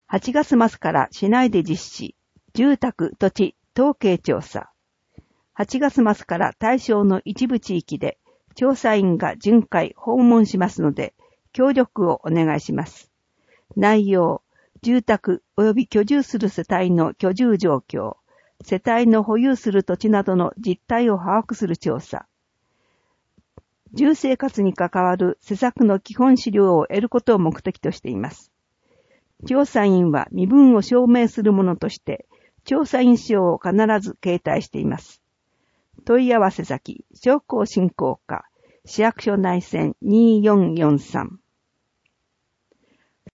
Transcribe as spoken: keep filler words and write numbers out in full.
はちがつ末から市内で実施、住宅、土地、統計調査。はちがつ末から対象の一部地域で調査員が巡回訪問しますので、協力をお願いします。内容、住宅及び居住する世帯の居住状況、世帯の保有する土地などの実態を把握する調査。住生活に関わる施策の基本資料を得ることを目的としています。調査員は身分を証明するものとして、調査員証を必ず携帯しています。問い合わせ先、商工振興課、市役所内線にーよんよんさん。